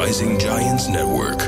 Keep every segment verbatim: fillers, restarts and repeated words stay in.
Rising Giants Network.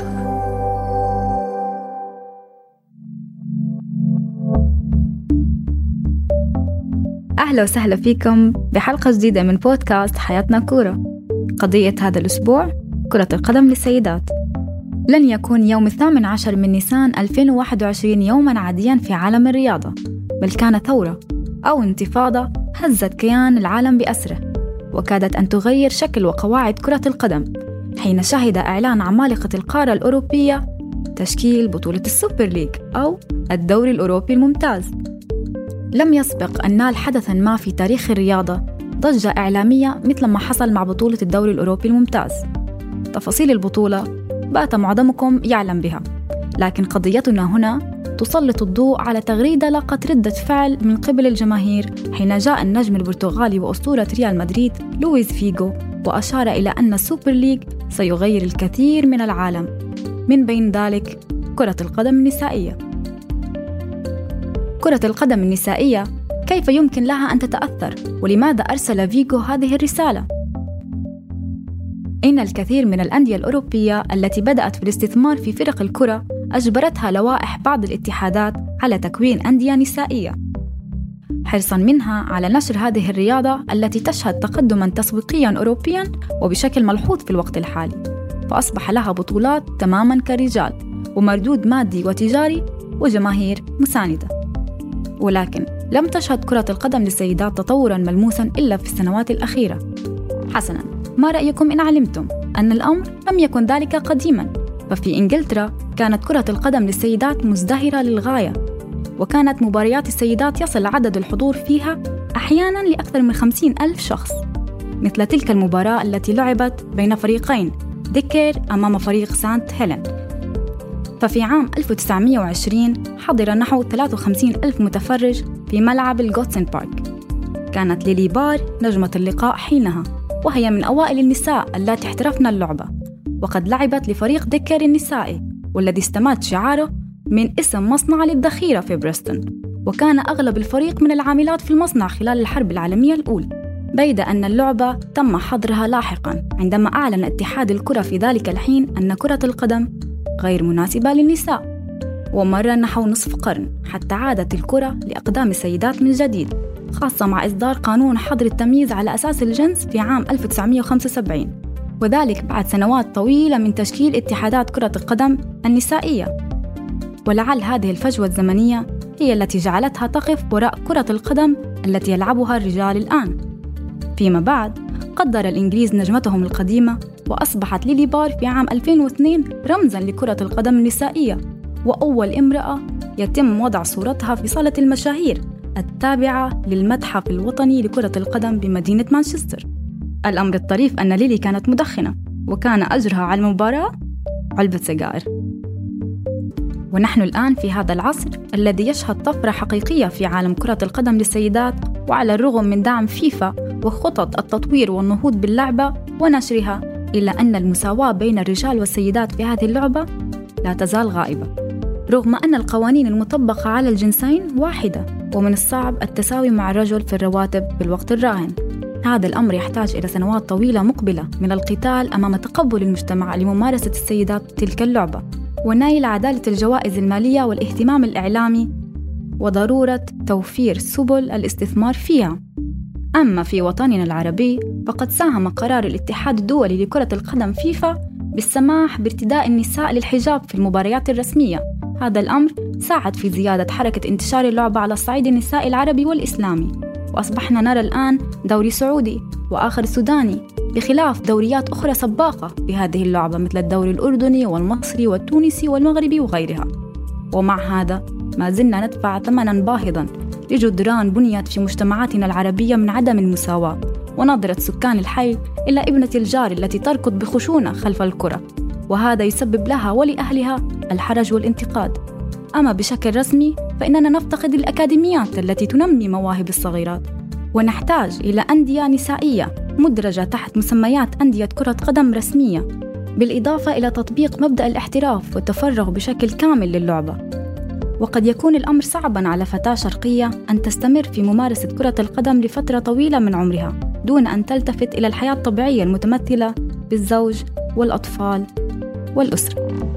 أهلا وسهلا فيكم بحلقة جديدة من بودكاست حياتنا كورة. قضية هذا الأسبوع كرة القدم للسيدات. لن يكون يوم الثامن عشر من نيسان ألفين وواحد وعشرين يوماً عادياً في عالم الرياضة، بل كان ثورة أو انتفاضة هزت كيان العالم بأسره، وكادت أن تغير شكل وقواعد كرة القدم حين شهد إعلان عمالقة القارة الأوروبية تشكيل بطولة السوبر ليج أو الدوري الأوروبي الممتاز. لم يسبق أن نال حدثاً ما في تاريخ الرياضة ضجة إعلامية مثل ما حصل مع بطولة الدوري الأوروبي الممتاز. تفاصيل البطولة بات معظمكم يعلم بها، لكن قضيتنا هنا تسلط الضوء على تغريدة لاقت ردة فعل من قبل الجماهير حين جاء النجم البرتغالي وأسطورة ريال مدريد لويس فيغو وأشار إلى أن السوبر ليج سيغير الكثير من العالم، من بين ذلك كرة القدم النسائية. كرة القدم النسائية كيف يمكن لها أن تتأثر؟ ولماذا أرسل فيغو هذه الرسالة؟ إن الكثير من الأندية الأوروبية التي بدأت في الاستثمار في فرق الكرة أجبرتها لوائح بعض الاتحادات على تكوين أندية نسائية، حرصاً منها على نشر هذه الرياضة التي تشهد تقدماً تسويقياً أوروبياً وبشكل ملحوظ في الوقت الحالي، فأصبح لها بطولات تماماً كرجال ومردود مادي وتجاري وجماهير مساندة. ولكن لم تشهد كرة القدم للسيدات تطوراً ملموساً إلا في السنوات الأخيرة. حسناً، ما رأيكم إن علمتم أن الأمر لم يكن ذلك قديماً؟ ففي إنجلترا كانت كرة القدم للسيدات مزدهرة للغاية، وكانت مباريات السيدات يصل عدد الحضور فيها أحياناً لأكثر من خمسين ألف شخص، مثل تلك المباراة التي لعبت بين فريقين ديكير أمام فريق سانت هيلين. ففي عام ألف وتسعمائة وعشرين حضر نحو ثلاثة وخمسين ألف متفرج في ملعب الغوتسن بارك. كانت ليلي بار نجمة اللقاء حينها، وهي من أوائل النساء التي احترفن اللعبة، وقد لعبت لفريق ديكير النسائي والذي استمد شعاره من اسم مصنع للذخيرة في بريستون، وكان أغلب الفريق من العاملات في المصنع خلال الحرب العالمية الأولى، بيد أن اللعبة تم حظرها لاحقاً عندما أعلن اتحاد الكرة في ذلك الحين أن كرة القدم غير مناسبة للنساء. ومر نحو نصف قرن حتى عادت الكرة لأقدام السيدات من جديد، خاصة مع إصدار قانون حظر التمييز على أساس الجنس في عام ألف وتسعمائة وخمسة وسبعين، وذلك بعد سنوات طويلة من تشكيل اتحادات كرة القدم النسائية. ولعل هذه الفجوة الزمنية هي التي جعلتها تقف وراء كرة القدم التي يلعبها الرجال الآن. فيما بعد قدر الإنجليز نجمتهم القديمة، وأصبحت ليلي بار في عام ألفين واثنين رمزاً لكرة القدم النسائية، وأول امرأة يتم وضع صورتها في صالة المشاهير التابعة للمتحف الوطني لكرة القدم بمدينة مانشستر. الأمر الطريف أن ليلي كانت مدخنة، وكان أجرها على المباراة علبة سيجار. ونحن الآن في هذا العصر الذي يشهد طفرة حقيقية في عالم كرة القدم للسيدات، وعلى الرغم من دعم فيفا وخطط التطوير والنهوض باللعبة ونشرها، إلا أن المساواة بين الرجال والسيدات في هذه اللعبة لا تزال غائبة، رغم أن القوانين المطبقة على الجنسين واحدة، ومن الصعب التساوي مع الرجل في الرواتب بالوقت الراهن. هذا الأمر يحتاج إلى سنوات طويلة مقبلة من القتال أمام تقبل المجتمع لممارسة السيدات تلك اللعبة، ونيل عدالة الجوائز المالية والاهتمام الإعلامي، وضرورة توفير سبل الاستثمار فيها. أما في وطننا العربي فقد ساهم قرار الاتحاد الدولي لكرة القدم فيفا بالسماح بارتداء النساء للحجاب في المباريات الرسمية. هذا الأمر ساعد في زيادة حركة انتشار اللعبة على الصعيد النسائي العربي والإسلامي، وأصبحنا نرى الآن دوري سعودي وآخر سوداني، بخلاف دوريات أخرى سباقة بهذه اللعبة مثل الدوري الأردني والمصري والتونسي والمغربي وغيرها. ومع هذا ما زلنا ندفع ثمناً باهظاً لجدران بنيت في مجتمعاتنا العربية من عدم المساواة، ونظرة سكان الحي إلى ابنة الجار التي تركض بخشونة خلف الكرة، وهذا يسبب لها ولأهلها الحرج والانتقاد. أما بشكل رسمي فإننا نفتقد الأكاديميات التي تنمي مواهب الصغيرات، ونحتاج إلى أندية نسائية مدرجة تحت مسميات أندية كرة قدم رسمية، بالإضافة إلى تطبيق مبدأ الاحتراف والتفرغ بشكل كامل للعبة. وقد يكون الأمر صعباً على فتاة شرقية أن تستمر في ممارسة كرة القدم لفترة طويلة من عمرها دون أن تلتفت إلى الحياة الطبيعية المتمثلة بالزوج والأطفال والأسرة.